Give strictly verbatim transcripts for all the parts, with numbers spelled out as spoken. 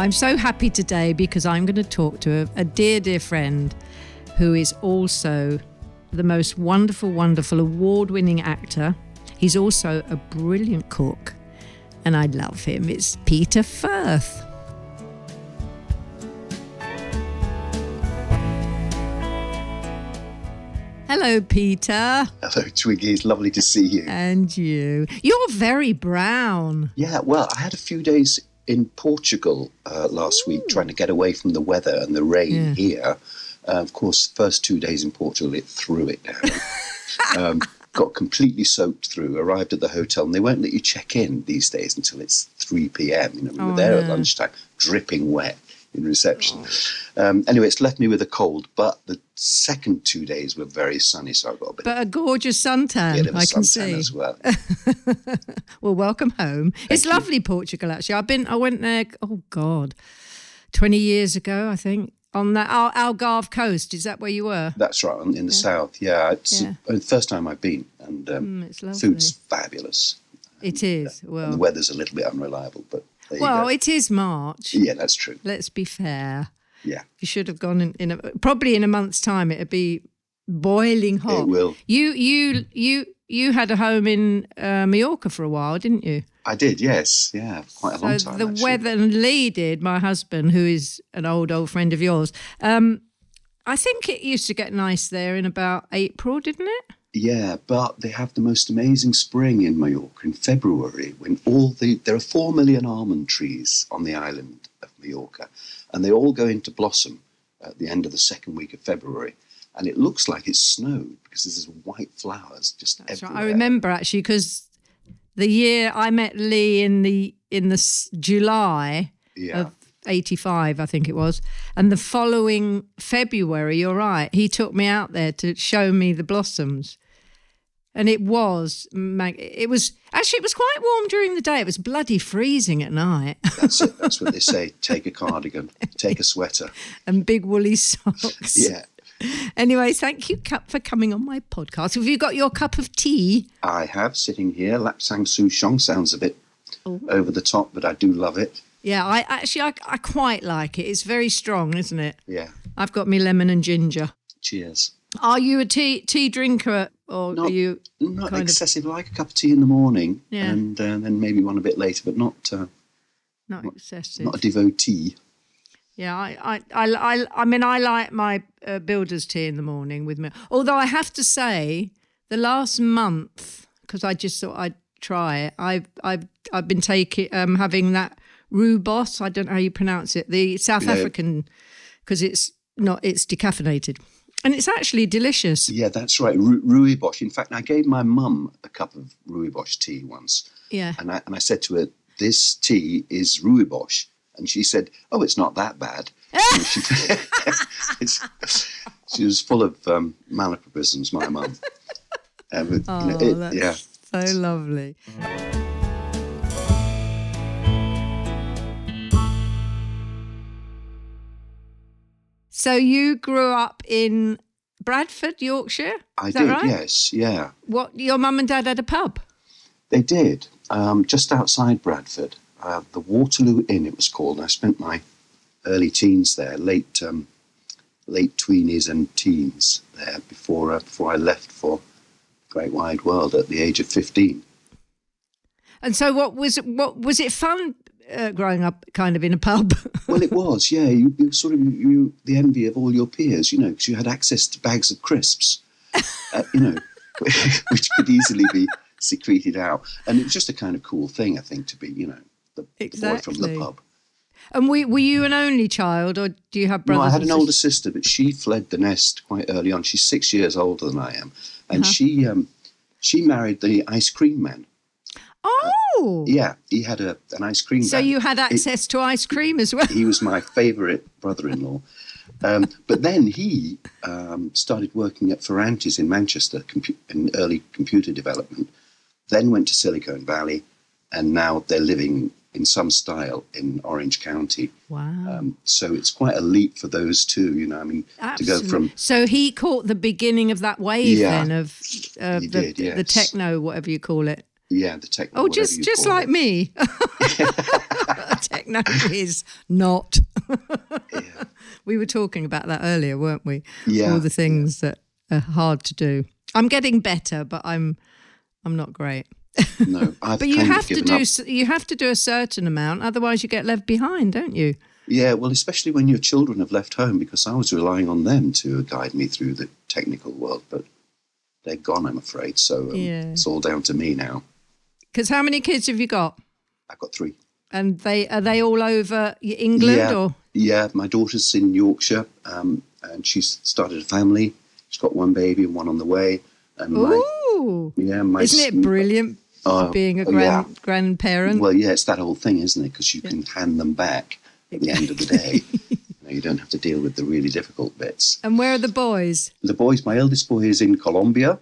I'm so happy today because I'm going to talk to a, a dear, dear friend who is also the most wonderful, wonderful award-winning actor. He's also a brilliant cook, and I love him. It's Peter Firth. Hello, Peter. Hello, Twiggy. It's lovely to see you. And you. You're very brown. Yeah, well, I had a few days in Portugal uh, last Ooh. week trying to get away from the weather and the rain yeah. here. Uh, of course, the first two days in Portugal, it threw it down. um, got completely soaked through, arrived at the hotel, and they won't let you check in these days until it's three p.m. You know, we were oh, there no. at lunchtime, dripping wet in reception. Oh. Um, anyway, it's left me with a cold, but the second two days were very sunny, so I got a bit But a gorgeous suntan, bit of a I can suntan see. as well. Well, welcome home. Thank it's you. Lovely, Portugal, actually. I've been, I went there, oh God, twenty years ago, I think, on that Al- Algarve coast. Is that where you were? That's right, in the yeah. south, yeah. It's yeah. the first time I've been, and um, mm, it's lovely. Food's fabulous. It is, and, well. And the weather's a little bit unreliable, but there well, you go. It is March. Yeah, that's true. Let's be fair. Yeah. You should have gone in, in a, probably in a month's time. It'd be boiling hot. It will. You you you you had a home in uh, Mallorca for a while, didn't you? I did, yes. Yeah, quite a so long time. The actually. weather, and Lee did, my husband, who is an old old friend of yours. Um, I think it used to get nice there in about April, didn't it? Yeah, but they have the most amazing spring in Mallorca in February when all the there are four million almond trees on the island of Mallorca, and they all go into blossom at the end of the second week of February, and it looks like it's snowed because there's white flowers just That's everywhere. Right. I remember actually because the year I met Lee in the in the s- July yeah. of eighty-five, I think it was, and the following February, you're right, he took me out there to show me the blossoms. And it was, it was, actually it was quite warm during the day. It was bloody freezing at night. That's it. That's what they say. Take a cardigan, take a sweater. And big woolly socks. Yeah. Anyway, thank you for coming on my podcast. Have you got your cup of tea? I have, sitting here. Lapsang Souchong sounds a bit Ooh. over the top, but I do love it. Yeah, I actually, I, I quite like it. It's very strong, isn't it? Yeah. I've got me lemon and ginger. Cheers. Are you a tea tea drinker, or not, are you not kind excessive? Of... like a cup of tea in the morning, yeah. and uh, then maybe one a bit later, but not uh, not, not excessive. Not a devotee. Yeah, I I I I, I mean I like my uh, builder's tea in the morning with milk. Although I have to say, the last month, because I just thought I'd try it, I've I've I've been taking um having that Rooibos. I don't know how you pronounce it. The South you know, African, because it's not it's decaffeinated. And it's actually delicious. Yeah, that's right. Ru- Rooibos. In fact, I gave my mum a cup of Rooibos tea once. Yeah. And I, and I said to her, this tea is Rooibos. And she said, oh, it's not that bad. she, she was full of um, malapropisms, my mum. Uh, but, oh, you know, it, that's yeah. so lovely. So you grew up in Bradford, Yorkshire? Is I that did, right? yes, yeah. What, your mum and dad had a pub? They did, um, just outside Bradford. Uh, the Waterloo Inn, it was called. I spent my early teens there, late um, late tweenies and teens there before uh, before I left for the great wide world at the age of fifteen. And so what was it, what, was it fun uh, growing up kind of in a pub? Well, it was, yeah. You, you sort of, you the envy of all your peers, you know, because you had access to bags of crisps, uh, you know, which could easily be secreted out. And it was just a kind of cool thing, I think, to be, you know, the, exactly. the boy from the pub. And we, were you an only child, or do you have brothers? No, I had an sisters? older sister, but she fled the nest quite early on. She's six years older than I am. And uh-huh. she um, she married the ice cream man. Oh! Uh, yeah, he had a an ice cream So van. you had access it, to ice cream as well? He was my favourite brother-in-law. Um, but then he um, started working at Ferranti's in Manchester compu- in early computer development, then went to Silicon Valley, and now they're living in some style in Orange County. Wow. Um, so it's quite a leap for those two, you know, I mean, Absolutely. to go from... So he caught the beginning of that wave yeah, then of uh, he the, did, yes. the techno, whatever you call it. Yeah, the techno. Oh, just just like it. me. Technology is not. Yeah. We were talking about that earlier, weren't we? Yeah, All the things that are hard to do. I'm getting better, but I'm I'm not great. No, I've But you kind have of to given do up. s- you have to do a certain amount, otherwise you get left behind, don't you? Yeah, well, especially when your children have left home, because I was relying on them to guide me through the technical world, but they're gone, I'm afraid. So um, Yeah. it's all down to me now. Because how many kids have you got? I've got three. And they are they all over England Yeah, or? yeah. My daughter's in Yorkshire, um, and she's started a family. She's got one baby and one on the way. And my Ooh, yeah, my isn't it brilliant uh, being a oh, grand yeah. grandparent? Well, yeah, it's that whole thing, isn't it? Because you can hand them back at the end of the day. you, know, you don't have to deal with the really difficult bits. And where are the boys? The boys, my eldest boy is in Colombia.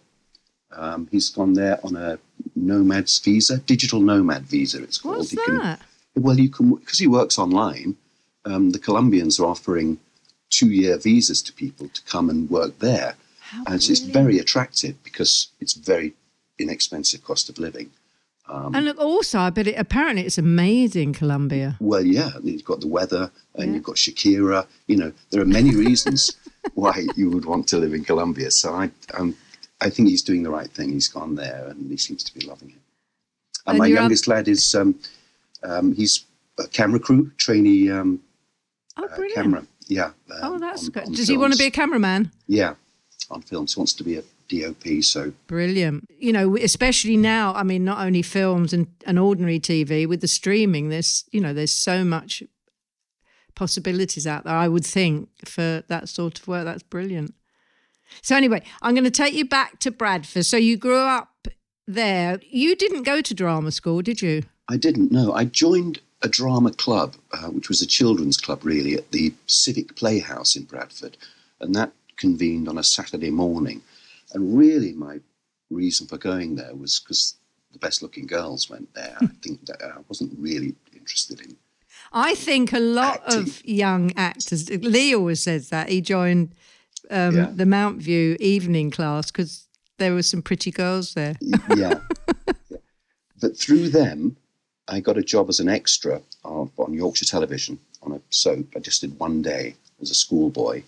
Um, he's gone there on a nomad's visa, digital nomad visa. It's called. What's You can- that? Well, you can, because he works online. Um, the Colombians are offering two-year visas to people to come and work there, How and so it's brilliant. very attractive because it's very inexpensive cost of living. And look, also, I bet it, apparently it's amazing, Colombia. Well, yeah, you've got the weather, and Yeah. you've got Shakira. You know, there are many reasons why you would want to live in Colombia. So I, um, I think he's doing the right thing. He's gone there, and he seems to be loving it. And, And my you're up- youngest lad is um, um, he's a camera crew trainee. Um, Oh, uh, brilliant. camera. Yeah. Oh, um, that's on- good. on Does he want to films. be a cameraman? Yeah, on films. He wants to be a D O P. So Brilliant. You know, especially now, I mean, not only films and, and ordinary T V, with the streaming, there's, you know, there's so much possibilities out there, I would think, for that sort of work. That's brilliant. So anyway, I'm going to take you back to Bradford. So you grew up there. You didn't go to drama school, did you? I didn't know. I joined a drama club, uh, which was a children's club, really, at the Civic Playhouse in Bradford, and that convened on a Saturday morning. And really, my reason for going there was because the best-looking girls went there. I think that I wasn't really interested in. I think a lot Acting. of young actors, Lee always says that, he joined um, Yeah. the Mount View evening class because there were some pretty girls there. Yeah. Yeah. But through them, I got a job as an extra uh, on Yorkshire Television on a soap. I just did one day as a schoolboy.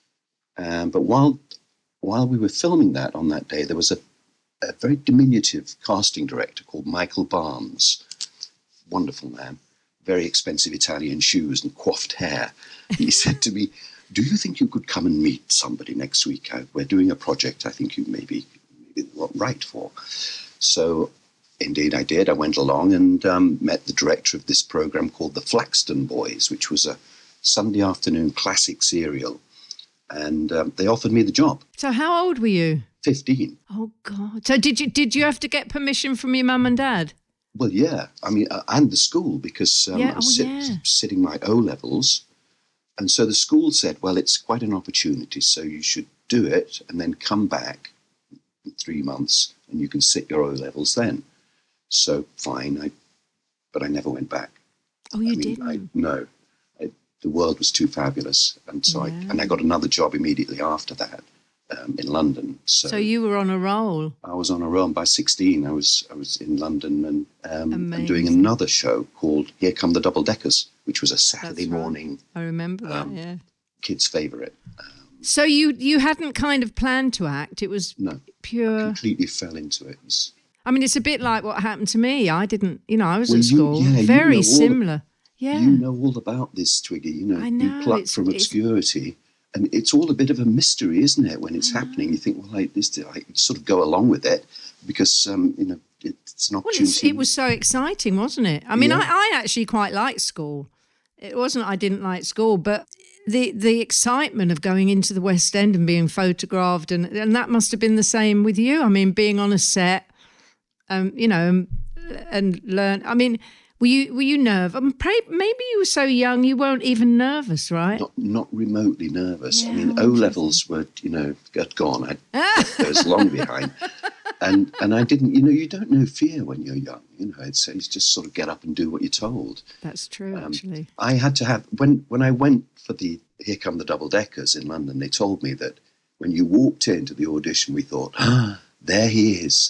Um, but while while we were filming that on that day, there was a, a very diminutive casting director called Michael Barnes. Wonderful man, very expensive Italian shoes and coiffed hair. He said to me, "Do you think you could come and meet somebody next week? I, we're doing a project I think you may be, may be right for." So indeed I did. I went along and um, met the director of this program called The Flaxton Boys, which was a Sunday afternoon classic serial. And um, they offered me the job, So how old were you? fifteen. Oh God! So did you did you have to get permission from your mum and dad? Well, yeah, I mean, uh, and the school, because um, Yeah, I was oh, sit- yeah. sitting my O-levels. And so the school said, well, it's quite an opportunity, so you should do it and then come back in three months and you can sit your O-levels then. So fine, I, but I never went back. Oh, you I mean, didn't. I, no, I, the world was too fabulous. And so I, Yeah. and I got another job immediately after that um, in London. So, So you were on a roll. I was on a roll. By sixteen, I was I was in London and, um, and doing Amazing. another show called Here Come the Double Deckers, which was a Saturday That's right. morning I remember that. Um, Yeah. kids' favourite. So you you hadn't kind of planned to act. It was No, pure. completely fell into it. It was- I mean, it's a bit like what happened to me. I didn't. You know, I was Well, at you- school. yeah, you Very know all the- similar. Yeah. You know all about this, Twiggy. You know, I you know, plucked it's- from it's- obscurity. And it's all a bit of a mystery, isn't it, when it's happening? You think, well, like this, I sort of go along with it because, um, you know, it's an Well, opportunity. it's, it was so exciting, wasn't it? I mean, Yeah. I, I actually quite liked school. It wasn't I didn't like school, but the the excitement of going into the West End and being photographed, and, and that must have been the same with you. I mean, being on a set, um, you know, and, and learn. I mean, were you were you nervous? Um, pray- maybe you were so young you weren't even nervous, right? Not, not remotely nervous. I Yeah, mean, oh, O levels were, you know, had gone. I, I was long behind, and and I didn't. You know, you don't know fear when you're young. You know, it's, it's just sort of get up and do what you're told. That's true, Um, actually. I had to have when when I went for the Here Come the Double Deckers in London. They told me that when you walked into the audition, we thought, ah, there he is,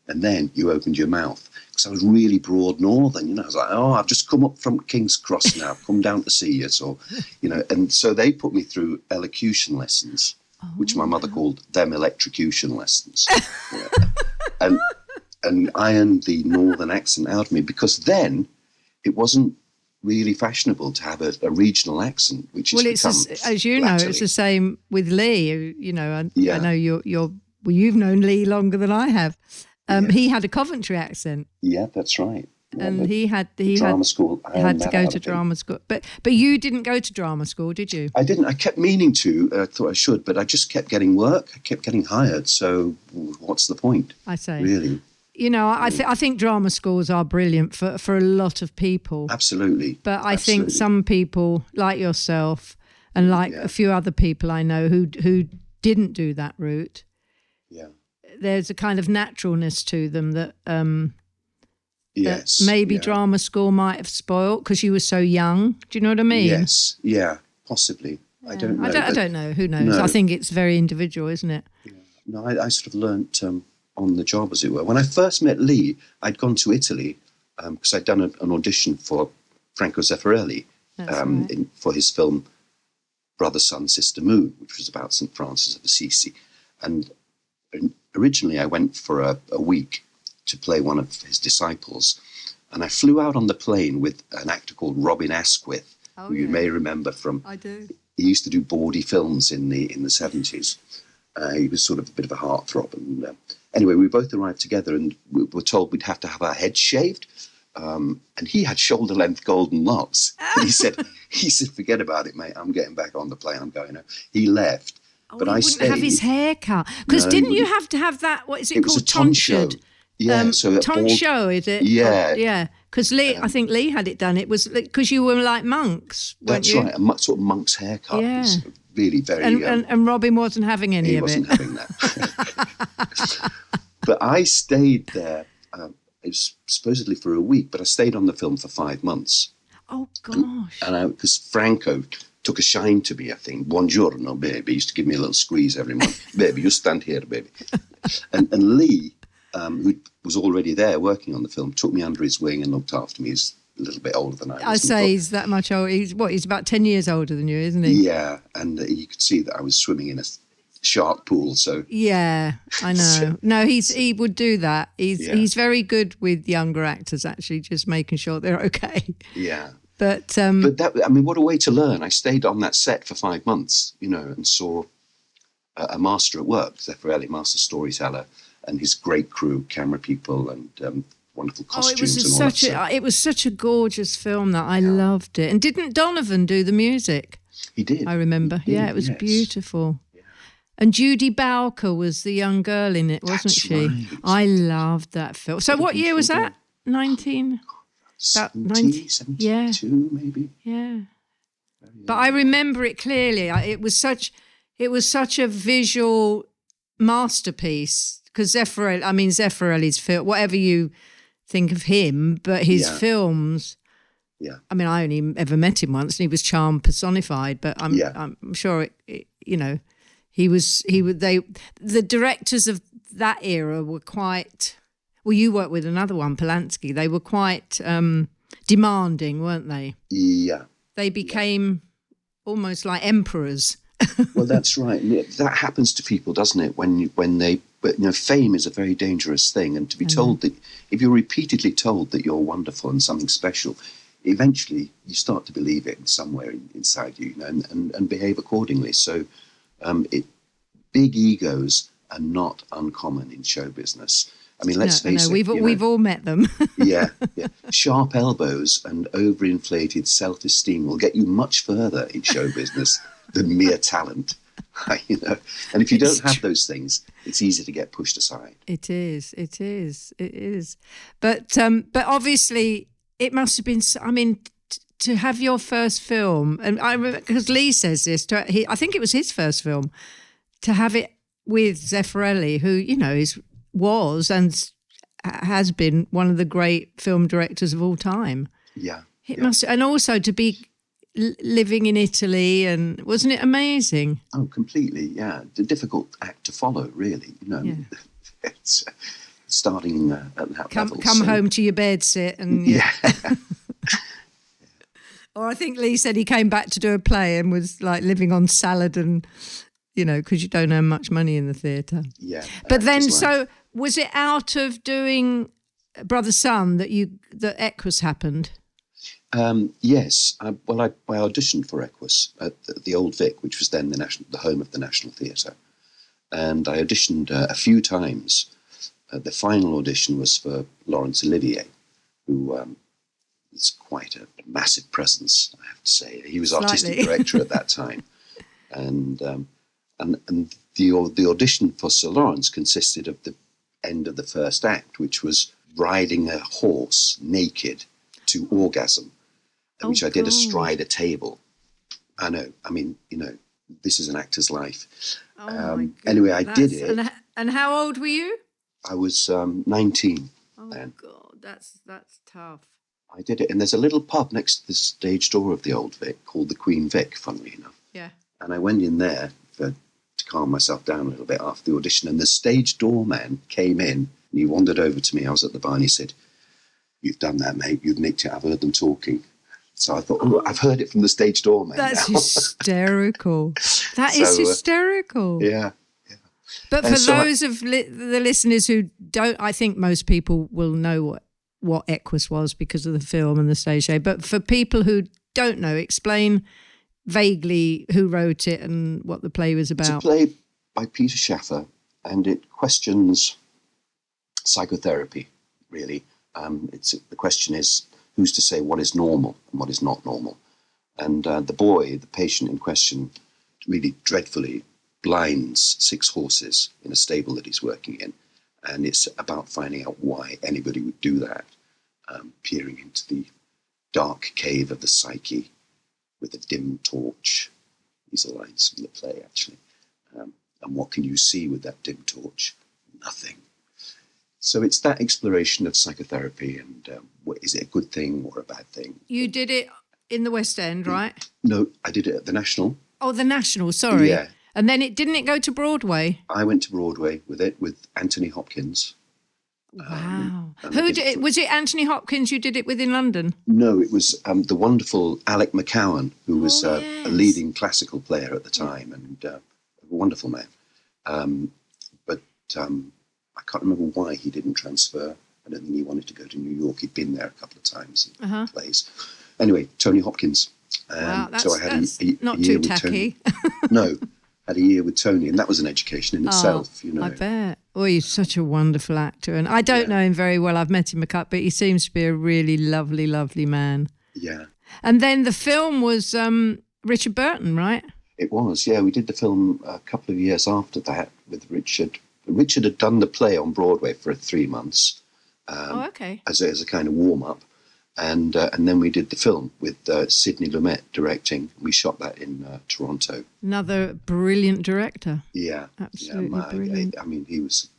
and then you opened your mouth. Because I was really broad northern, you know. I was like, oh, I've just come up from King's Cross now, I've come down to see you. So, you know, and so they put me through elocution lessons, oh, which my mother called them electrocution lessons. Yeah. And and ironed the northern accent out of me, because then it wasn't really fashionable to have a, a regional accent, which is well, it's as, as you know, it's the same with Lee. You know, I, yeah. I know you're you're well, you've known Lee longer than I have. Um, yeah. He had a Coventry accent. Yeah, that's right. Yeah, and he had he drama had, school. I had to go to drama school, but but you didn't go to drama school, did you? I didn't. I kept meaning to. I thought I should, but I just kept getting work. I kept getting hired. So what's the point? I say, really. You know, I th- I think drama schools are brilliant for, for a lot of people. Absolutely. But I Absolutely. think some people, like yourself, and like yeah. a few other people I know who who didn't do that route. Yeah. There's a kind of naturalness to them that um, yes, that maybe yeah. drama school might have spoilt because you were so young. Do you know what I mean? Yes, yeah, possibly. Yeah. I don't know. I don't, I don't know. Who knows? No. I think it's very individual, isn't it? Yeah. No, I, I sort of learnt um, on the job, as it were. When I first met Lee, I'd gone to Italy because um, I'd done a, an audition for Franco Zeffirelli um, right. in, for his film Brother, Sun, Sister, Moon, which was about Saint Francis of Assisi. And originally I went for a, a week to play one of his disciples. And I flew out on the plane with an actor called Robin Asquith, oh, who yeah. you may remember from... I do. He used to do bawdy films in the in the seventies. Uh, he was sort of a bit of a heartthrob. And uh, anyway, we both arrived together and we were told we'd have to have our heads shaved. Um, and he had shoulder-length golden locks. And he said, he said, forget about it, mate. I'm getting back on the plane. I'm going home. He left. Oh, but he I wouldn't stayed. have his hair cut. Because No, didn't he you wouldn't. have to have that, what is it, It was called? a tonsure. Tonsured? Yeah, Um, so that bald- Tonsure, is it? Yeah. Oh, yeah. Because Lee, I think Lee had it done. It was because you were like monks, weren't That's you? right, a mo- sort of monk's haircut. Yeah. It's really very... And, um, and, and Robin wasn't having any he of wasn't it. having that. But I stayed there, um, it was supposedly for a week, but I stayed on the film for five months. Oh, gosh. And because Franco took a shine to me, I think. Buongiorno, baby. He used to give me a little squeeze every month. Baby, you stand here, baby. And, and Lee, um, who was already there working on the film, took me under his wing and looked after me. He's a little bit older than I was. I say he's that much older. He's what? He's about ten years older than you, isn't he? Yeah, and uh, you could see that I was swimming in a shark pool. So yeah, I know. No, he's he would do that. He's Yeah. he's very good with younger actors, actually, just making sure they're okay. yeah, But um, but that I mean, what a way to learn! I stayed on that set for five months, you know, and saw a, a master at work, Zeffirelli, master storyteller, and his great crew, camera people, and um, wonderful oh, costumes it was and all such that. a stuff. it was such a gorgeous film that I loved it. And didn't Donovan do the music? He did. I remember. He did, yeah, it was yes. beautiful. And Judy Bowker was the young girl in it, wasn't That's she? right. I loved that film. So what year was that? nineteen? About ninety, seventy, yeah. seventy-two, maybe. Yeah. But I remember it clearly. I- It was such it was such a visual masterpiece because Zeffirelli, I mean Zeffirelli's film, whatever you think of him, but his Yeah. films, Yeah. I mean, I only ever met him once and he was charm personified, but I'm Yeah. I'm sure it, it, you know, he was he would they the directors of that era were quite well, you worked with another one, Polanski. They were quite um, demanding, weren't they? Yeah. They became almost like emperors. Well, that's right. And it- that happens to people, doesn't it? When you, when they, but you know, fame is a very dangerous thing, and to be told that if you're repeatedly told that you're wonderful and something special, eventually you start to believe it somewhere in, inside you, you know, and, and, and behave accordingly. So, um, it, big egos are not uncommon in show business. I mean, let's no, face no, it. we've you know, we've all met them. yeah, yeah. Sharp elbows and overinflated self-esteem will get you much further in show business than mere talent. You know, and if you It's don't have those things, it's easy to get pushed aside. It is, it is, it is. But um, but obviously, it must have been. s- I mean, t- to have your first film, and I because Lee says this. To, he, I think it was his first film. To have it with Zeffirelli, who you know is was and s- has been one of the great film directors of all time. Yeah, It yeah. must, and also to be l- living in Italy, and wasn't it amazing? Oh, completely. Yeah, the difficult act to follow, really. You know, Yeah. it's starting uh, at that Come, level. come so, home to your bed sit and you yeah. Or I think Lee said he came back to do a play and was like living on salad and, you know, because you don't earn much money in the theatre. Yeah. But then, life. so was it out of doing Brother Sun that you that Equus happened? Um, yes. I, well, I, I auditioned for Equus at the, the Old Vic, which was then the national, the home of the National Theatre, and I auditioned uh, a few times. Uh, the final audition was for Laurence Olivier, who um, is quite a massive presence, I have to say. He was Slightly. artistic director at that time, and um, and and the the audition for Sir Lawrence consisted of the end of the first act, which was riding a horse naked to orgasm, Oh, which I did God. astride a table. I know. I mean, you know, this is an actor's life. Oh my Um, God. anyway, I did That's- it. And, h- and how old were you? I was um, nineteen Oh then. God, that's that's tough. I did it, and there's a little pub next to the stage door of the Old Vic called the Queen Vic, funnily enough. Yeah. And I went in there for, to calm myself down a little bit after the audition, and the stage doorman came in, and he wandered over to me. I was at the bar, and he said, "You've done that, mate. You've nicked it. I've heard them talking." So I thought, oh, I've heard it from the stage doorman That's now. hysterical. That is So, uh, hysterical. yeah. But Uh, for so I- those of li- the listeners who don't, I think most people will know what, what Equus was because of the film and the stage show. But for people who don't know, explain vaguely who wrote it and what the play was It's a about. play by Peter Schaffer, and it questions psychotherapy, really. Um, it's the question is, who's to say what is normal and what is not normal? And uh, the boy, the patient in question, really dreadfully blinds six horses in a stable that he's working in. And it's about finding out why anybody would do that, um, peering into the dark cave of the psyche with a dim torch. These are lines from the play, actually. Um, and what can you see with that dim torch? Nothing. So it's that exploration of psychotherapy and um, what, is it a good thing or a bad thing? You did it in the West End, right? No, I did it at the National. Oh, the National, sorry. Yeah. And then it didn't it go to Broadway? I went to Broadway with it with Anthony Hopkins. Wow. and Who I did did- it? Was it Anthony Hopkins you did it with in London? No, it was um, the wonderful Alec McCowan, who was Oh, uh, yes. a leading classical player at the time and uh, a wonderful man. Um, but um, I can't remember why he didn't transfer. I don't think he wanted to go to New York. He'd been there a couple of times in Uh-huh. plays. Anyway, Tony Hopkins. Um, Wow, that's, so I had a- that's a, a not year too with tacky. Tony. No, had a year with Tony, and that was an education in itself. You know, Oh, I bet. Oh, he's such a wonderful actor. And I don't Yeah. know him very well. I've met him a couple, but he seems to be a really lovely, lovely man. yeah. And then the film was um, Richard Burton, right? It was, yeah. We did the film a couple of years after that with Richard. Richard had done the play on Broadway for three months um, oh, okay. as, a, as a kind of warm-up. And uh, and then we did the film with uh, Sidney Lumet directing. We shot that in uh, Toronto. Another brilliant director. Yeah. Absolutely yeah, my- brilliant. I, I mean, he was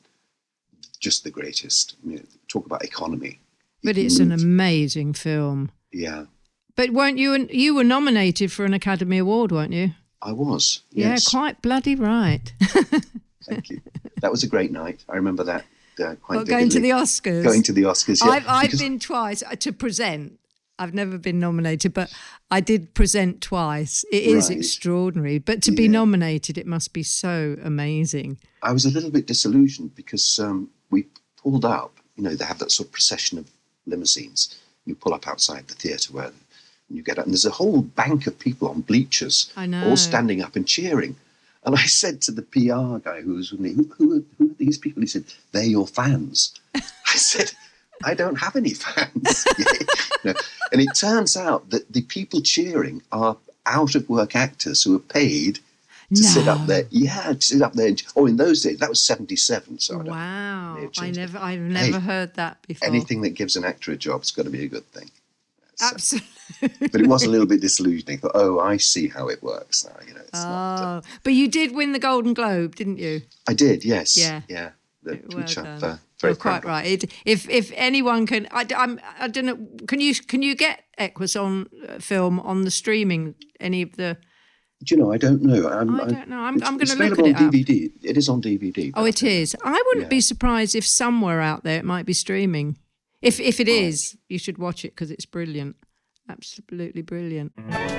just the greatest. I mean, talk about economy. He But it's an moved- amazing film. Yeah, But weren't you, you were nominated for an Academy Award, weren't you? I was. Yes. Yeah, quite bloody right. Thank you. That was a great night. I remember that uh, quite Well, going to vividly. the Oscars. Going to the Oscars, yeah. I've, I've because- been twice uh, to present. I've never been nominated, but I did present twice. It is Right. extraordinary. But to be Yeah. nominated, it must be so amazing. I was a little bit disillusioned because um, we pulled up, you know, they have that sort of procession of limousines. You pull up outside the theatre where you get out, and there's a whole bank of people on bleachers, I know. all standing up and cheering. And I said to the P R guy who was with me, who, who, are, who are these people? He said, they're your fans. I said, I don't have any fans. You know, and it turns out that the people cheering are out-of-work actors who are paid to sit No. up there. Yeah, to sit up there. And, oh, in those days, that was seventy-seven. So I don't- Wow. may have I changed it. never, I've never Hey, heard that before. anything that gives an actor a job's got to be a good thing. So- Absolutely. but it was a little bit disillusioning. Thought, oh, I see how it works now. You know, it's not. Uh, Oh, but you did win the Golden Globe, didn't you? I did, yes. Yeah. Yeah. The, Well which I'm done. uh, very You're quite proud of. right. It, if if anyone can, I, I'm, I don't know. Can you can you get Equus on uh, film on the streaming? Any of the Do you know? I don't know. I'm, I don't know. I'm, it's, I'm going it's to look at available it on up. D V D. It is on D V D. Oh, it is. I wouldn't Yeah. be surprised if somewhere out there it might be streaming. If if it Right. is, you should watch it because it's brilliant. Absolutely brilliant.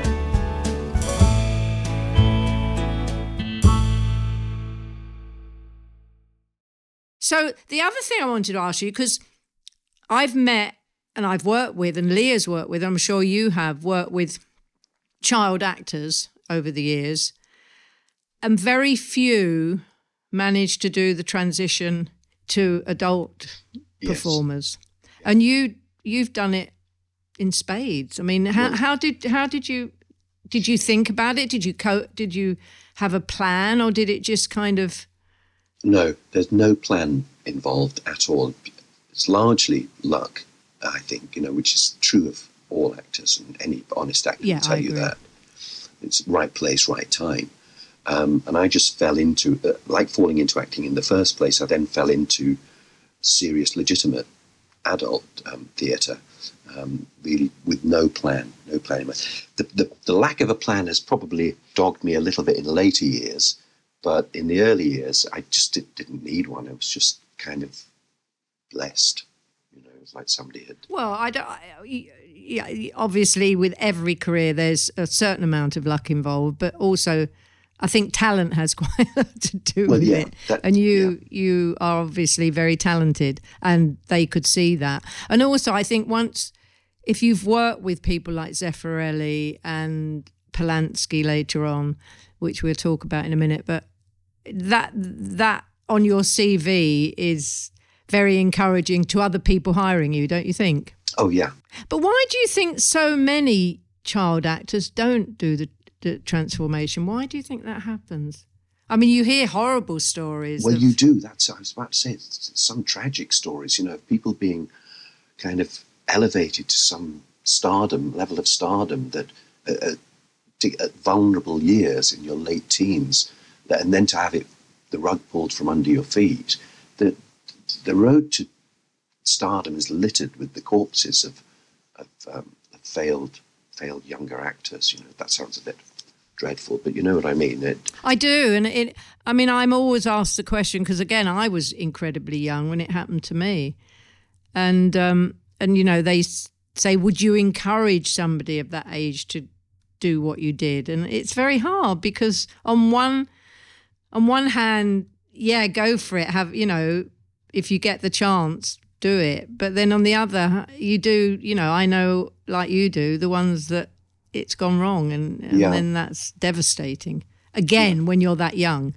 So the other thing I wanted to ask you, because I've met and I've worked with, and Leah's worked with, I'm sure you have worked with child actors over the years, and very few manage to do the transition to adult Yes. performers. And you you've done it in spades. I mean, how Well- how did how did you did you think about it? Did you co- did you have a plan, or did it just kind of No, there's no plan involved at all. It's largely luck, I think, you know, which is true of all actors, and any honest actor Yeah, will tell I you agree. that. It's right place, right time. Um, and I just fell into, uh, like falling into acting in the first place, I then fell into serious, legitimate adult um, theatre, um, really with no plan, no plan in mind. The, the, the lack of a plan has probably dogged me a little bit in later years, but in the early years, I just did, didn't need one. I was just kind of blessed. You know, it was like somebody had... Well, I don't. I- Yeah, obviously, with every career, there's a certain amount of luck involved, but also, I think talent has quite a lot to do Well, with yeah, it. that- and you, you are obviously very talented, and they could see that. And also, I think once, if you've worked with people like Zeffirelli and Polanski later on, which we'll talk about in a minute, but that that on your C V is very encouraging to other people hiring you, don't you think? Oh, yeah. But why do you think so many child actors don't do the, the transformation? Why do you think that happens? I mean, you hear horrible stories. Well, of, you do. That's, I was about to say, it's some tragic stories, you know, of people being kind of elevated to some stardom, level of stardom that uh, uh, to- at vulnerable years in your late teens, that, and then to have it, the rug pulled from under your feet. The, the road to stardom is littered with the corpses of, of, um, of failed, failed younger actors. You know, that sounds a bit dreadful, but you know what I mean. It, I do. And it, I mean, I'm always asked the question because, again, I was incredibly young when it happened to me. And, um, and you know, they s- say, would you encourage somebody of that age to do what you did? And it's very hard because on one, on one hand, yeah, go for it. Have, you know, if you get the chance, do it. But then on the other, you do, you know, I know like you do, the ones that it's gone wrong, and, and Yeah. then that's devastating. Again, when you're that young.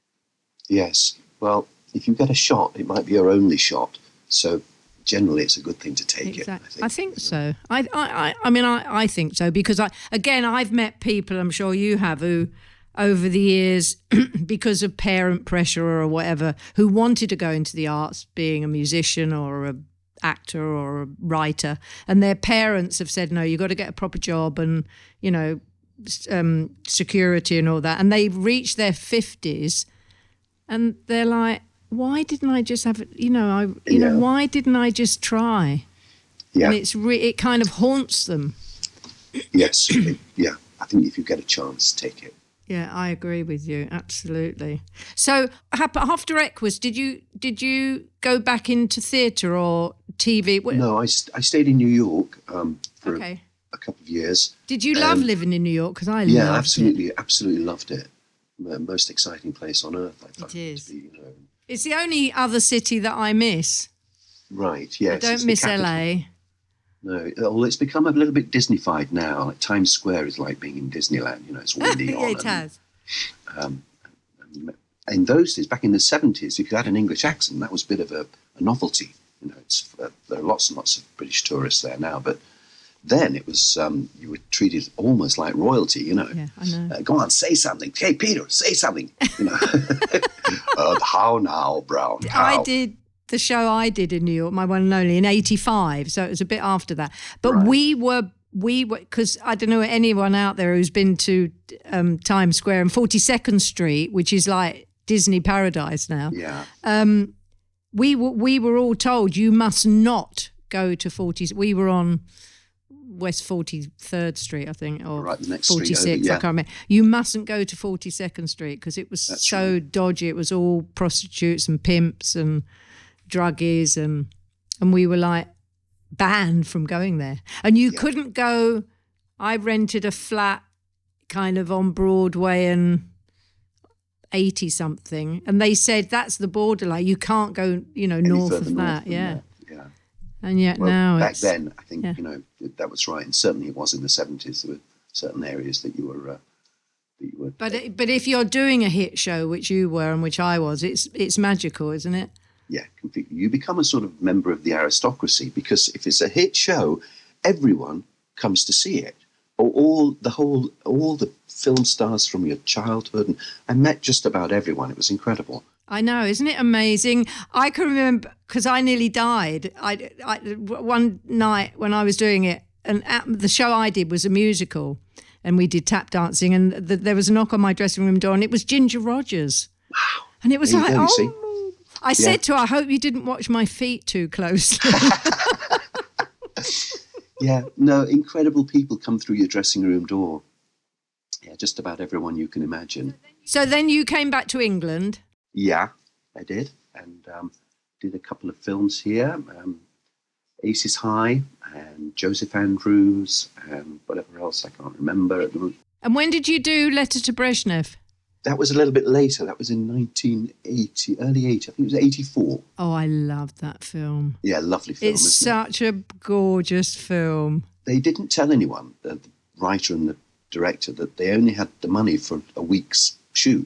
yes. Well, if you get a shot, it might be your only shot. So generally, it's a good thing to take Exactly. it. I think so. I, I, I, I mean, I, I think so because I, again, I've met people, I'm sure you have, who over the years, because of parent pressure or whatever, who wanted to go into the arts, being a musician or a actor or a writer, and their parents have said, no, you've got to get a proper job and, you know, s- um, security and all that. And they've reached their fifties and they're like, why didn't I just have, you know, I, you know, Yeah. why didn't I just try? Yeah. And it's re- it kind of haunts them. Yes. it- yeah. I think if you get a chance, take it. Yeah, I agree with you. Absolutely. So hap- after Equus, did you did you go back into theatre or T V? Wh- No, I, st- I stayed in New York um, for Okay. a, a couple of years. Did you love Um, living in New York? Because I Yeah, loved absolutely, it. absolutely loved it. The most exciting place on earth, I thought It is. to be, you know. It's the only other city that I miss. Right, yes. I don't it's the miss capital. L A. No, well, it's become a little bit Disneyfied now. Like Times Square is like being in Disneyland. You know, it's windy Yeah, on. it and, has. Um, and in those days, back in the seventies, if you had an English accent, that was a bit of a, a novelty. You know, it's, uh, there are lots and lots of British tourists there now, but then it was um, you were treated almost like royalty. You know, Yeah, I know. uh, go on, say something. Hey, Peter, say something. You know, uh, how now, Brown? How? I did the show I did in New York, my one and only, in eighty-five. So it was a bit after that. But Right. we were, we were, because I don't know anyone out there who's been to um, Times Square and forty-second Street, which is like Disney paradise now. Yeah, We were, we were all told you must not go to forty. We were on West forty-third Street, I think, or Right, the next street forty-six, over, yeah. I can't remember. You mustn't go to forty-second Street because it was That's so right. dodgy. It was all prostitutes and pimps and druggies, and and we were like banned from going there. And you Yeah. couldn't go. I rented a flat kind of on Broadway and eighty something, and they said that's the borderline. You can't go, you know, Any north further of north that. than Yeah. that, yeah. And yet Well, now back it's, then, I think yeah. you know that was right, and certainly it was in the seventies. There were certain areas that you were uh, that you were. But it, but if you're doing a hit show, which you were and which I was, it's it's magical, isn't it? Yeah, completely. You become a sort of member of the aristocracy because if it's a hit show, everyone comes to see it. Or all the whole, all the film stars from your childhood, and I met just about everyone. It was incredible. I know, isn't it amazing? I can remember because I nearly died. I, I one night when I was doing it, and at, the show I did was a musical, and we did tap dancing, and the, there was a knock on my dressing room door, and it was Ginger Rogers. Wow! And it was There you like, go, you oh. see. I Yeah. said to her, I hope you didn't watch my feet too closely. Yeah, no, incredible people come through your dressing room door. Yeah, just about everyone you can imagine. So then you came back to England. Yeah, I did, and um, did a couple of films here. Um, Aces High and Joseph Andrews and whatever else I can't remember at the moment. And when did you do Letter to Brezhnev? That was a little bit later. That was in nineteen eighty, early eighty. I think it was eighty-four. Oh, I loved that film. Yeah, lovely film, It's isn't it? such a gorgeous film. They didn't tell anyone, the, the writer and the director, that they only had the money for a week's shoot.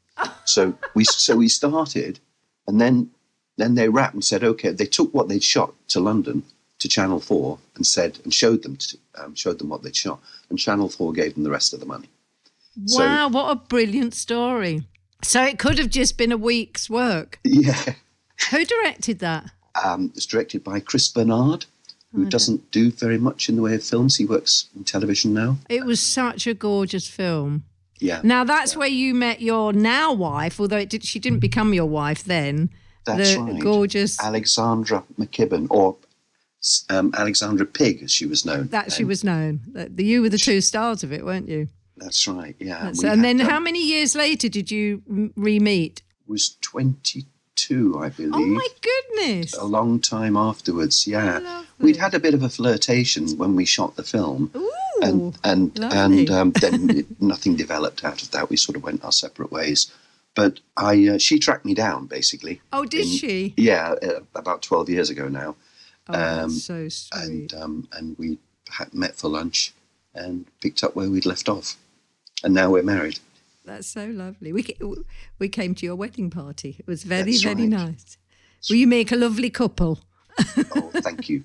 So we so we started, and then then they wrapped and said, okay. They took what they'd shot to London to Channel Four and said and showed them to, um, showed them what they'd shot, and Channel Four gave them the rest of the money. So- Wow, what a brilliant story. So it could have just been a week's work. Yeah, Who directed that? um, it's directed by Chris Bernard, who doesn't do very much in the way of films. He works in television now. It was such a gorgeous film. Yeah, Now, that's where you met your now wife, although it did, she didn't become your wife then. that's the right. gorgeous, Alexandra McKibben, or um, Alexandra Pig, as she was known. that she then. was known. That- You were the two stars of it, weren't you? That's right. Yeah, That's- we and then had, um, how many years later did you m- re-meet? was twenty-two, I believe. Oh, my goodness. A long time afterwards, yeah. Lovely. We'd had a bit of a flirtation when we shot the film, Ooh, and and lovely. and um, then it, nothing developed out of that. We sort of went our separate ways. But I, uh, she tracked me down basically. oh, did in- she? Yeah, uh, about twelve years ago now, Oh, um, that's so sweet. and um, and we had met for lunch and picked up where we'd left off, and now we're married. That's so lovely. We ca- we came to your wedding party. It was very, That's very right. nice. Will you make a lovely couple? Oh, thank you.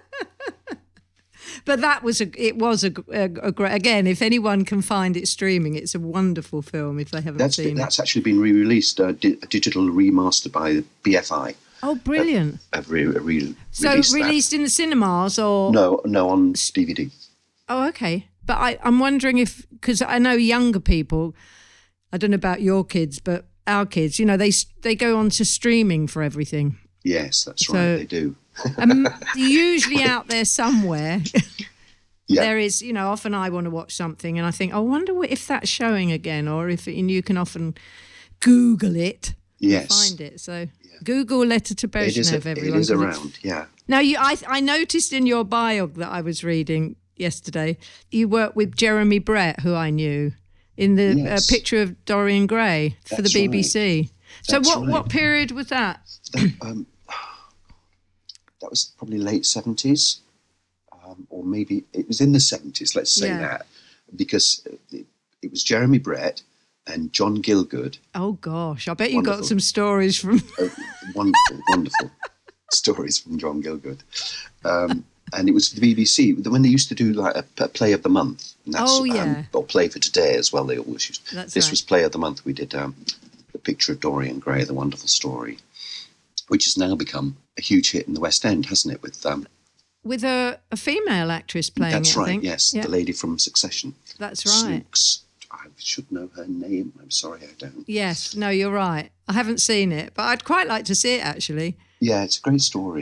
But that was a. It was a, a, a great. Again, if anyone can find it streaming, it's a wonderful film. If they haven't That's seen been, it. that's actually been re-released, uh, di- a digital remaster by B F I. Oh, brilliant! Have re- re- So released that. released in the cinemas or? No, no, on D V D. Oh, okay. But I, I'm wondering if, because I know younger people, I don't know about your kids, but our kids, you know, they they go on to streaming for everything. Yes, that's So- right. They do. Um, usually out there somewhere, Yeah. there is, you know, often I want to watch something and I think, I wonder what- if that's showing again, or if, and you can often Google it, Yes. find it. So Google Letter to It is, Brezhnev, a, it everyone. is 'cause it's- around, yeah. Now, you, I, I noticed in your bio that I was reading yesterday, you worked with Jeremy Brett, who I knew, in the Yes. uh, picture of Dorian Gray for That's the B B C. So That's what, right. what period was that? That, um, that was probably late seventies, um, or maybe it was in the seventies, let's say Yeah. that, because it, it was Jeremy Brett and John Gielgud. Oh, gosh. I bet you got Wonderful. some stories from... Uh, wonderful, wonderful stories from John Gielgud. Um, and it was for the B B C when they used to do like a, a play of the month. And that's, Oh, yeah. Um, or play for today as well. They always used. That's this right. was play of the month. We did um, the picture of Dorian Gray, the wonderful story, which has now become a huge hit in the West End, hasn't it? With um, With a, a female actress playing that's it, I right. think. Yes, Yeah, the lady from Succession. that's right. Snooks. I should know her name. I'm sorry, I don't. Yes, no, you're right. I haven't seen it, but I'd quite like to see it, actually. Yeah, it's a great story.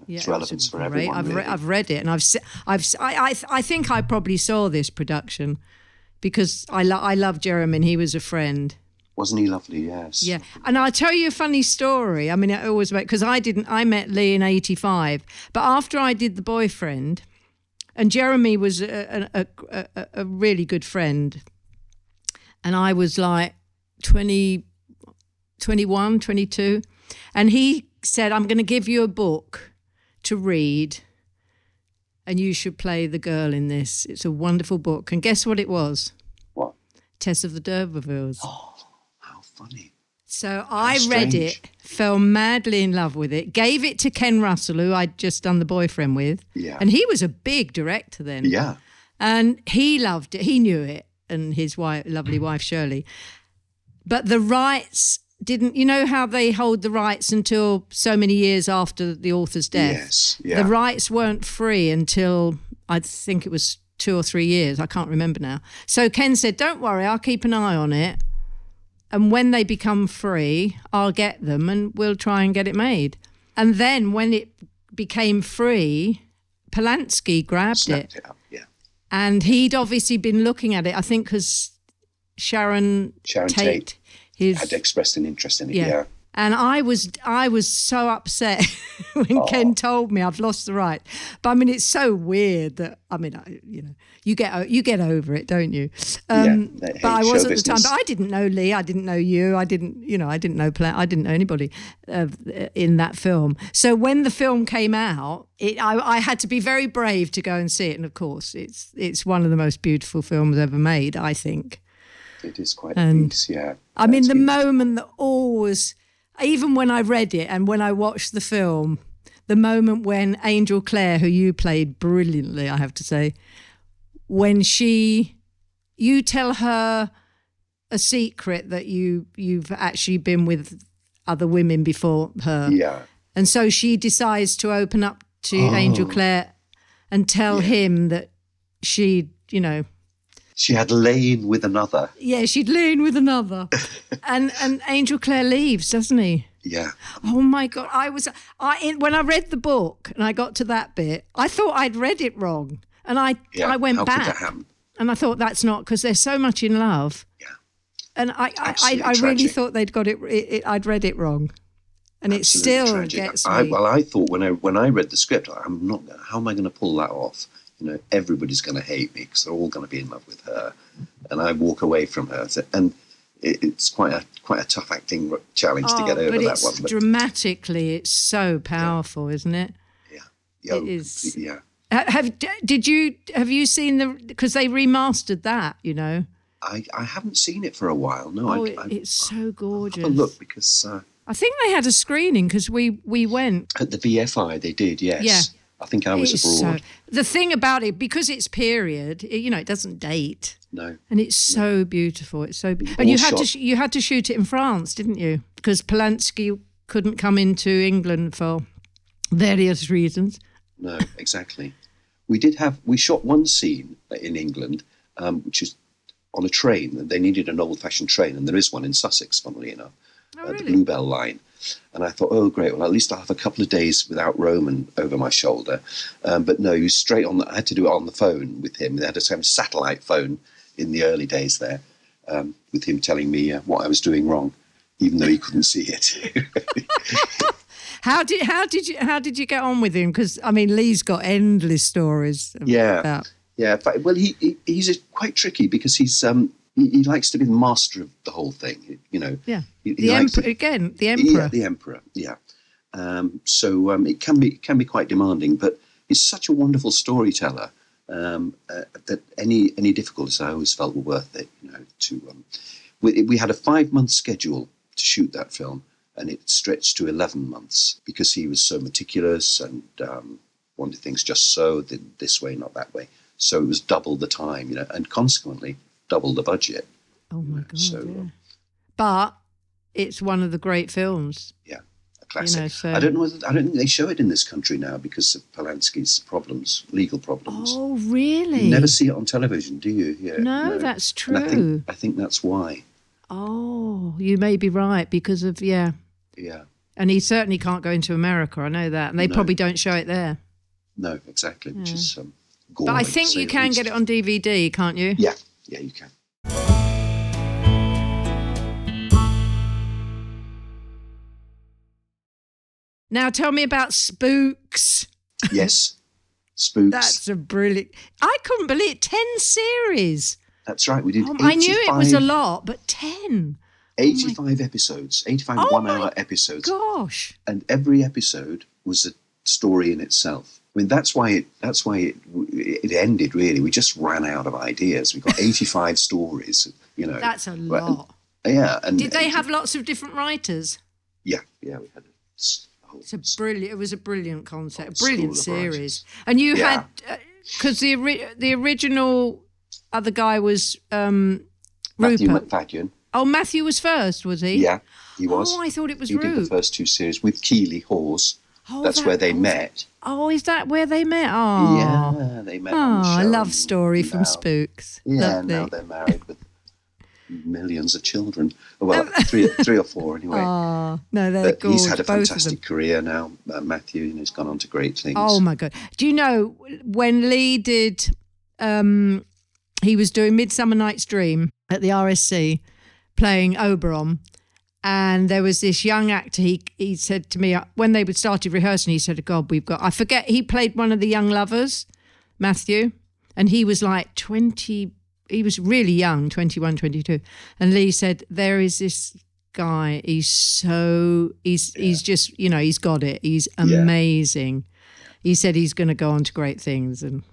Yeah, It's it was relevance for great. everyone. I've, really. re- I've read it, and I've se- I've s- I, I, I think I probably saw this production because I lo- I love Jeremy. And he was a friend. Wasn't he lovely? Yes. Yeah, and I'll tell you a funny story. I mean, I always make because I didn't. I met Lee in eighty-five, but after I did The Boyfriend, and Jeremy was a, a, a, a, a really good friend, and I was like twenty, twenty-one, twenty-two, and he said, "I'm going to give you a book to read, and you should play the girl in this. It's a wonderful book." And guess what it was? What? Tess of the D'Urbervilles. Oh, how funny. So I How read strange. it, fell madly in love with it, gave it to Ken Russell, who I'd just done The Boyfriend with. Yeah. And he was a big director then. Yeah. And he loved it. He knew it, and his wife, lovely wife, Shirley. But the rights didn't, you know how they hold the rights until so many years after the author's death? Yes. Yeah. The rights weren't free until, I think it was two or three years. I can't remember now. So Ken said, don't worry, I'll keep an eye on it. And when they become free, I'll get them and we'll try and get it made. And then when it became free, Polanski grabbed Snapped it. it up. Yeah. And he'd obviously been looking at it, I think, because Sharon, Sharon Tate, Tate his, had expressed an interest in it. yeah. Yeah. And I was I was so upset when Oh. Ken told me I've lost the right. But I mean, it's so weird that I mean, I, you know, you get o- you get over it, don't you? Um, Yeah, but I show was at the time. business. But I didn't know Lee. I didn't know you. I didn't, you know, I didn't know Pla- I didn't know anybody uh, in that film. So when the film came out, it, I, I had to be very brave to go and see it. And of course, it's it's one of the most beautiful films ever made, I think. It is quite And- a piece. Yeah. I mean, That's the huge. moment that always, even when I read it and when I watched the film, the moment when Angel Clare, who you played brilliantly, I have to say, when she, you tell her a secret that you you've actually been with other women before her, Yeah. and so she decides to open up to Oh. Angel Clare and tell Yeah. him that she, you know. She had lain with another. Yeah, she'd lain with another, and and Angel Clare leaves, doesn't he? Yeah. Oh my God! I was I in, when I read the book and I got to that bit, I thought I'd read it wrong, and I Yeah. I went How back could that happen? and I thought that's not because they're so much in love. Yeah. And I I, I, Absolutely I really tragic. thought they'd got it, it, it. I'd read it wrong, and it Absolutely still tragic. gets me. I, well, I thought when I when I read the script, I'm not. How am I going to pull that off? You know, everybody's going to hate me because they're all going to be in love with her, and I walk away from her. So, and it, it's quite a quite a tough acting challenge to get Oh, over but that it's one. But dramatically, it's so powerful, isn't it? yeah, yeah, it is- yeah. Ha- Have did you have you seen the because they remastered that? You know. I, I haven't seen it for a while. No, Oh, I, it, I it's so gorgeous. have a look because uh, I think they had a screening because we we went. at the V F I they did. Yes, Yeah. I think I was It's abroad. so, the thing about it, because it's period, it, you know, it doesn't date, No, and it's so beautiful. It's so, be- and you All had to shot- sh- you had to shoot it in France, didn't you? Because Polanski couldn't come into England for various reasons. no, exactly. We did have we shot one scene in England, um, which is on a train. They needed an old-fashioned train, and there is one in Sussex, funnily enough, Oh, uh, the really? Bluebell line. And I thought, oh, great. Well, at least I'll have a couple of days without Roman over my shoulder. Um, but no, he was straight on. The, I had to do it on the phone with him. They had a sort of satellite phone in the early days there, um, with him telling me uh, what I was doing wrong, even though he couldn't see it. How did how did you how did you get on with him? Because I mean, Lee's got endless stories. Yeah. about- Yeah, but, well, he, he he's a, quite tricky because he's um he, he likes to be the master of the whole thing. You know. yeah. He, he The likes to- emperor again. The Yeah, emperor. the emperor. Yeah. Um, so um, it can be it can be quite demanding, but he's such a wonderful storyteller um, uh, that any any difficulties I always felt were worth it. You know, to um, we, we had a five month schedule to shoot that film, and it stretched to eleven months because he was so meticulous and um, wanted things just so, did this way, not that way. So it was double the time, you know, and consequently double the budget. Oh my god! So, yeah. um, But it's one of the great films. Yeah, a classic. know, so- I don't know whether I don't think they show it in this country now because of Polanski's problems, legal problems. Oh really? You never see it on television, do you? Yeah, No, that's And I true. think I think that's why. Oh, you may be right because of yeah. Yeah, And he certainly can't go into America. I know that. And they No. probably don't show it there. No, exactly, which Yeah. is um, But galling, I to think say you the can least. get it on D V D, can't you? Yeah, yeah, you can. Now tell me about Spooks. Yes, Spooks. That's a brilliant... I couldn't believe it. Ten series. That's right. We did. Um, I knew it was a eighty-five lot, but ten. eighty-five episodes, eighty-five Oh one-hour my episodes, Gosh. and every episode was a story in itself. I mean, that's why it. That's why it. It ended. Really, we just ran out of ideas. We got eighty-five stories. You know, That's a Right, and- lot. yeah. And Did they have lots of different writers? Yeah, yeah. We had a, s- a whole It's a brilliant. It was a brilliant concept, School brilliant of series. writers. And you Yeah. had because the ori- the original other guy was um, Matthew Rupert. McFadden. Oh, Matthew was first, was he? Yeah, he was. Oh, I thought it was he did the Rupert. first two series with Keeley Hawes. Oh, That's that- where they oh, met. Oh, is that where they met? Oh, Yeah, they met. Oh, on the a show love and story from now- Spooks. Yeah, Lovely. now they're married with millions of children. Well, three, three or four anyway. Oh, no, they're But gorgeous. he's had a both of them. fantastic career now, uh, Matthew, and he's gone on to great things. Oh my God! Do you know when Lee did? Um, he was doing Midsummer Night's Dream at the R S C, playing Oberon, and there was this young actor. He he said to me uh, when they would started rehearsing, he said, "God, we've got." I forget. He played one of the young lovers, Matthew, and he was like twenty. He was really young, twenty-one, twenty-two, and Lee said, "There is this." Guy, he's so he's he's just you know he's got it. He's Yeah. amazing. He said he's going to go on to great things, and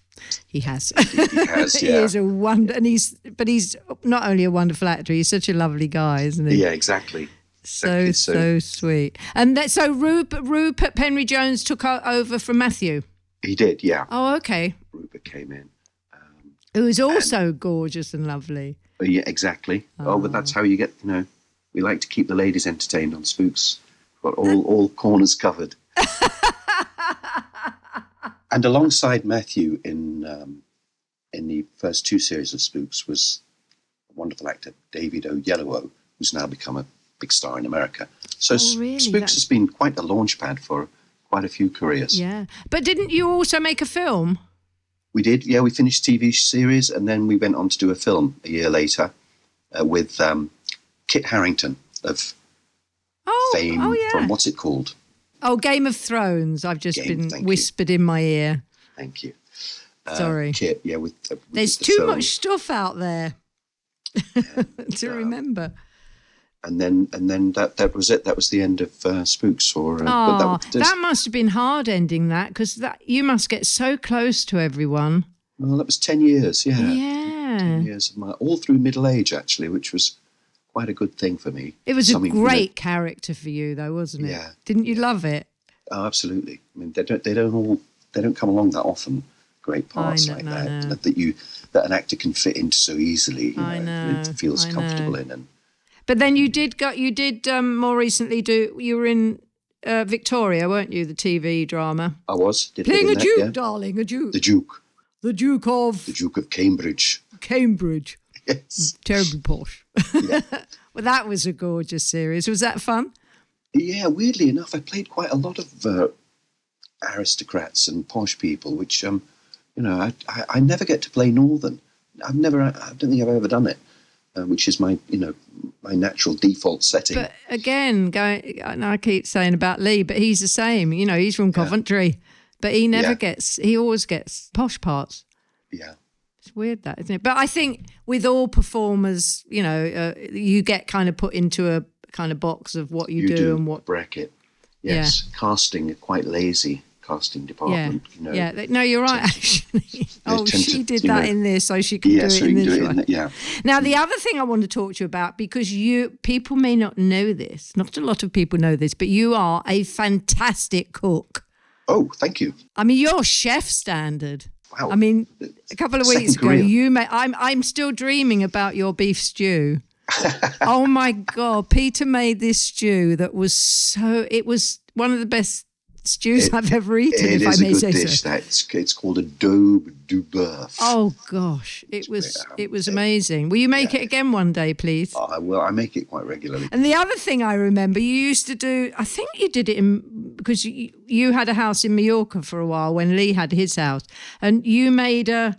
he has. He has, he yeah. is a wonder, and he's but he's not only a wonderful actor. He's such a lovely guy, isn't he? Yeah, exactly. so, exactly so so. sweet. And that, so Rupert, Rupert Penry Jones took o- over from Matthew. He did, yeah. Oh, okay. Rupert came in. Um, Who was also gorgeous and lovely. but yeah, exactly. Oh. but that's how you get, you know, we like to keep the ladies entertained on Spooks. Got all, all corners covered. And alongside Matthew in um, in the first two series of Spooks was a wonderful actor, David Oyelowo, who's now become a big star in America. So Oh, really? Spooks That's- has been quite a launch pad for quite a few careers. Yeah, but didn't you also make a film? We did, yeah, we finished T V series and then we went on to do a film a year later uh, with um, Kit Harington of Oh, fame oh yeah. from, what's it called? Oh, Game of Thrones. I've just Game, been thank you. whispered in my ear. Thank you. Uh, Sorry. Kit, yeah, with, uh, we There's did the too film. much stuff out there to remember. And then, and then that, that was it. That was the end of uh, Spooks. Or, uh, Oh, but that, that, was- must have been hard ending that because that you must get so close to everyone. well, that was ten years, yeah. Yeah. ten years of my, all through middle age, actually, which was quite a good thing for me. It was Something, a you know- great character for you, though, wasn't it? Yeah. Didn't you love it? Oh, absolutely. I mean, they don't, they don't all, they don't come along that often. Great parts know, like no, that, no. that that you that an actor can fit into so easily. You I know, and feels I comfortable know. in. And But then you did go. You did um, more recently do. You were in uh, Victoria, weren't you? The T V drama. I was did Playing live a in Duke, that, yeah. darling, a Duke. The Duke, The Duke of the Duke of Cambridge. Cambridge. Yes. Terribly posh. Yeah. Well, that was a gorgeous series. Was that fun? Yeah, weirdly enough, I played quite a lot of uh, aristocrats and posh people, which, um, you know, I, I, I never get to play Northern. I've never, I don't think I've ever done it, uh, which is my, you know, my natural default setting. But again, going, and I keep saying about Lee, but he's the same. You know, he's from Coventry, but he never Yeah. gets. He always gets posh parts. Yeah, It's weird that, isn't it? But I think with all performers, you know, uh, you get kind of put into a kind of box of what you, you do, do, and what. bracket. Yes, casting are quite lazy. Casting Yeah, department, you know. yeah. They- No, you're right. Actually, oh, tend she to, did you that know- in this, so she could Yeah, do so it you in can this do it one. in the, yeah. Now, the other thing I want to talk to you about, because you people may not know this, not a lot of people know this, but you are a fantastic cook. Oh, thank you. I mean, you're chef standard. Wow. I mean, a couple of Second weeks ago, career. you made. I'm I'm still dreaming about your beef stew. Oh my God, Peter made this stew that was so. It was one of the best stews It- I've ever eaten, It if I is a may good say dish. so. That it's, it's called a daube du boeuf. Oh gosh, it was um, it was amazing. Will you make yeah. it again one day, please? I well, I make it quite regularly. And the other thing I remember, you used to do, I think you did it in, because you, you had a house in Mallorca for a while when Lee had his house, and you made a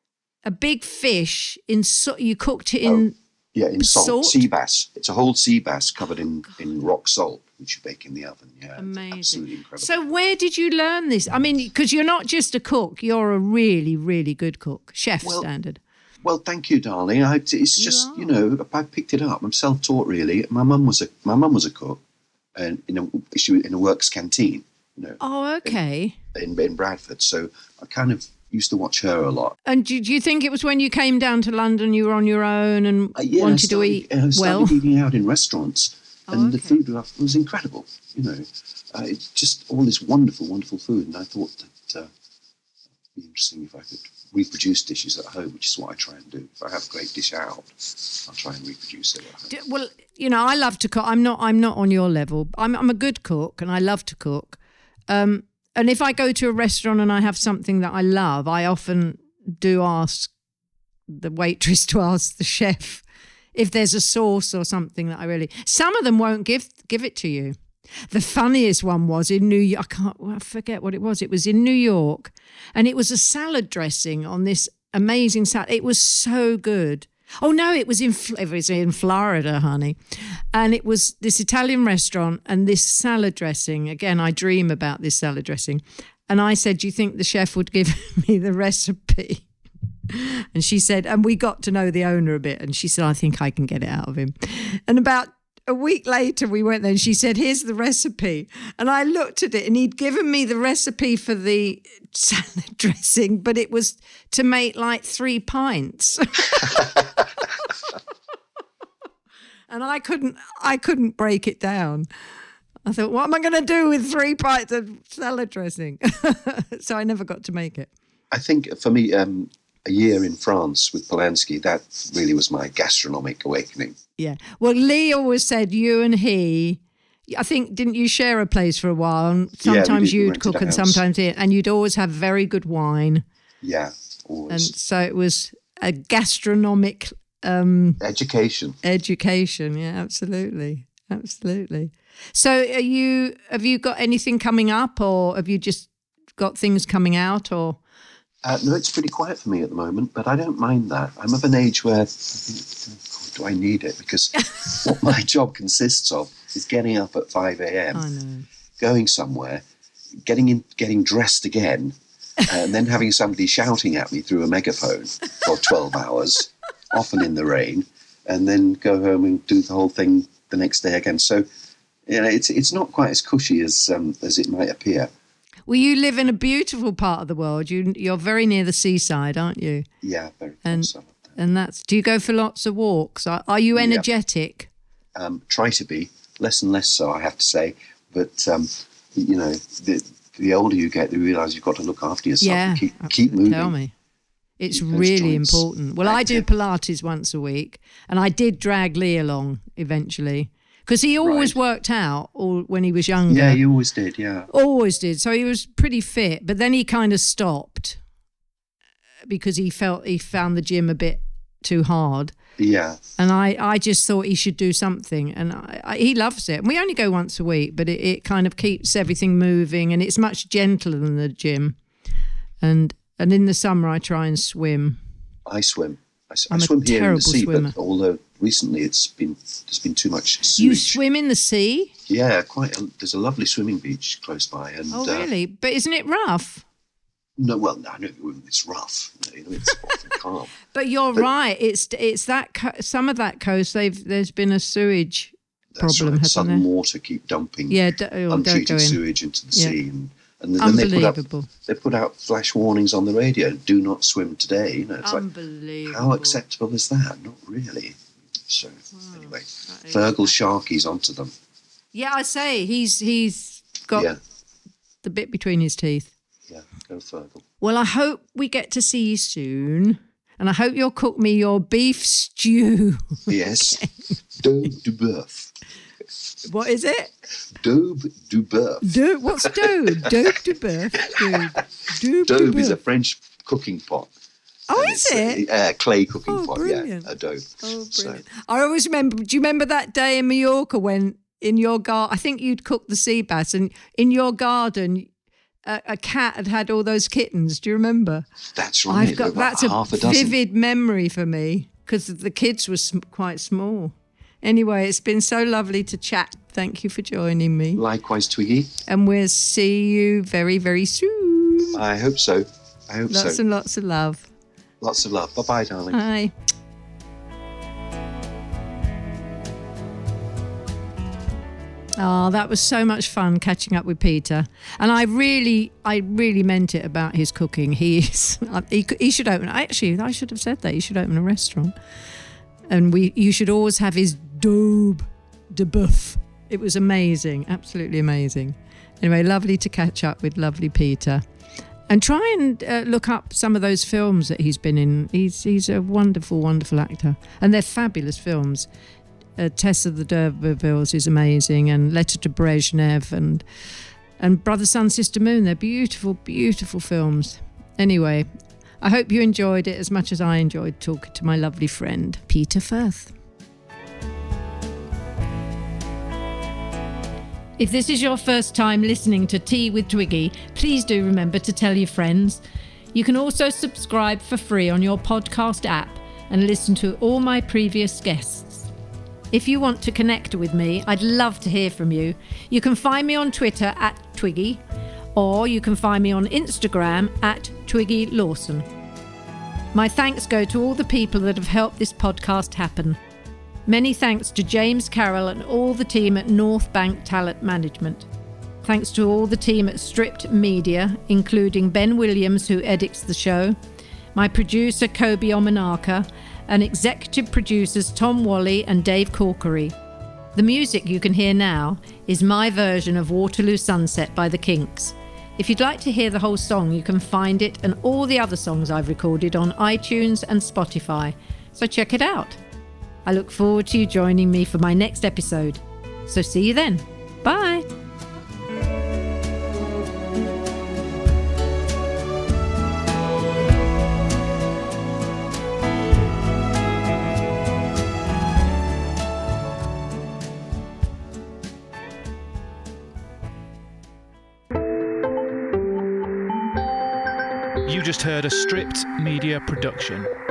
a big fish in, so, you cooked it in, Yeah, in salt, Salt? sea bass. It's a whole sea bass covered in, in rock salt, which you bake in the oven. Yeah, it's amazing. absolutely incredible. So where did you learn this? I mean, because you're not just a cook, you're a really, really good cook, chef Well, standard. Well, thank you, darling. I, it's just you, you know I picked it up. I'm self-taught, really. My mum was a my mum was a cook, and in a she was in a works canteen, you know, Oh, okay. in, in Bradford. So I kind of used to watch her a lot. And do, do you think it was when you came down to London, you were on your own and Uh, yeah, I wanted started, to eat uh, I started well? eating out in restaurants, Oh, and the okay. food was was incredible. You know, uh, it's just all this wonderful, wonderful food, and I thought that uh, it'd be interesting if I could reproduce dishes at home, which is what I try and do. If I have a great dish out, I'll try and reproduce it at home. D- Well, you know, I love to cook. I'm not. I'm not on your level. I'm. I'm a good cook, and I love to cook. Um, and if I go to a restaurant and I have something that I love, I often do ask the waitress to ask the chef if there's a sauce or something that I really. Some of them won't give give it to you. The funniest one was in New York. I can't. Well, I forget what it was. It was in New York, and it was a salad dressing on this amazing salad. It was so good. Oh no, it was in Fl- it was in Florida, honey, and it was this Italian restaurant and this salad dressing. Again, I dream about this salad dressing, and I said, "Do you think the chef would give me the recipe?" And she said, and we got to know the owner a bit, and she said, "I think I can get it out of him." And about a week later, we went there, and she said, "Here's the recipe." And I looked at it, and he'd given me the recipe for the salad dressing, but it was to make like three pints. And I couldn't, I couldn't break it down. I thought, what am I going to do with three pints of salad dressing? So I never got to make it. I think for me, um, a year in France with Polanski, that really was my gastronomic awakening. Yeah. Well, Lee always said you and he, I think, didn't you share a place for a while? And Yeah, we sometimes did. We you'd rented cook a and house. sometimes he, and you'd always have very good wine. Yeah, And always. so it was a gastronomic um, Education. education. Yeah, absolutely. Absolutely. So are you, have you got anything coming up, or have you just got things coming out, or? Uh, no, it's pretty quiet for me at the moment, but I don't mind that. I'm of an age where I think, oh, do I need it? Because what my job consists of is getting up at five a.m., I know. going somewhere, getting in, getting dressed again, and then having somebody shouting at me through a megaphone for twelve hours, often in the rain, and then go home and do the whole thing the next day again. So, you know, it's it's not quite as cushy as um, as it might appear. Well, you live in a beautiful part of the world. You, you're very near the seaside, aren't you? Yeah, very And close. and that's. Do you go for lots of walks? Are, are you energetic? Um, try to be less and less so, I have to say. But um, you know, the the older you get, you realise you've got to look after yourself. Yeah, and keep absolutely. keep moving. Tell me. It's Keep those really joints important. Well, I do active. Pilates once a week, and I did drag Lee along eventually because he always Right. worked out all, when he was younger. Yeah, you always did. Yeah. Always did. So he was pretty fit, but then he kind of stopped because he felt he found the gym a bit too hard. Yeah. And I, I just thought he should do something. And I, I, he loves it. And we only go once a week, but it, it kind of keeps everything moving, and it's much gentler than the gym. And and in the summer, I try and swim. I swim. I, s- I I'm a swim here in the terrible sea, swimmer. but although recently it's been there's been too much You sewage. swim in the sea? Yeah, quite. A, there's a lovely swimming beach close by, and Oh, uh, really? But isn't it rough? no, well, no, no, it's rough. You know, it's often calm. But you're But- right. It's it's that co- some of that coast. They've there's been a sewage That's problem, right. hasn't Southern there? water keep dumping Yeah, d- oh, don't go untreated in. sewage into the Yeah. sea, and and then they put out Unbelievable. they put out flash warnings on the radio: "Do not swim today." You know, it's like Unbelievable. how acceptable is that? Not really. So anyway, that is- Fergal Sharkies onto them. Yeah, I say he's he's got Yeah, the bit between his teeth. yeah, go Fergal. Well, I hope we get to see you soon, and I hope you'll cook me your beef stew. Yes, Daube du boeuf. What is it? Daube du Boeuf. Daube, what's daube? Daube du Boeuf. Daube. Daube, Daube du is a Boeuf. French cooking pot. Oh, And is it's, it? Uh, uh, clay cooking Oh, pot, brilliant. yeah, a daube. Oh, So, brilliant. I always remember, do you remember that day in Mallorca when in your garden, I think you'd cooked the sea bass, and in your garden, a, a cat had had all those kittens. Do you remember? that's right. I've got, about that's a, half a dozen. vivid memory for me because the kids were sm- quite small. Anyway, it's been so lovely to chat. Thank you for joining me. Likewise, Twiggy. And we'll see you very, very soon. I hope so. I hope Lots so. and lots of love. Lots of love. Bye-bye, darling. Bye. Oh, that was so much fun catching up with Peter. And I really, I really meant it about his cooking. He's, he, he should open, actually, I should have said that. He should open a restaurant. And we, you should always have his daube de boeuf. It was amazing, absolutely amazing. Anyway, lovely to catch up with lovely Peter. And try and uh, look up some of those films that he's been in. He's he's a wonderful, wonderful actor. And they're fabulous films. Uh, Tess of the D'Urbervilles is amazing, and Letter to Brezhnev, and and Brother, Sun, Sister, Moon. They're beautiful, beautiful films. Anyway, I hope you enjoyed it as much as I enjoyed talking to my lovely friend, Peter Firth. If this is your first time listening to Tea with Twiggy, please do remember to tell your friends. You can also subscribe for free on your podcast app and listen to all my previous guests. If you want to connect with me, I'd love to hear from you. You can find me on Twitter at Twiggy, or you can find me on Instagram at Twiggy Lawson. My thanks go to all the people that have helped this podcast happen. Many thanks to James Carroll and all the team at North Bank Talent Management. Thanks to all the team at Stripped Media, including Ben Williams, who edits the show, my producer Kobe Omanaka, and executive producers Tom Wally and Dave Corkery. The music you can hear now is my version of Waterloo Sunset by the Kinks. If you'd like to hear the whole song, you can find it and all the other songs I've recorded on iTunes and Spotify, so check it out. I look forward to you joining me for my next episode. So see you then. Bye. You just heard a Stripped Media production.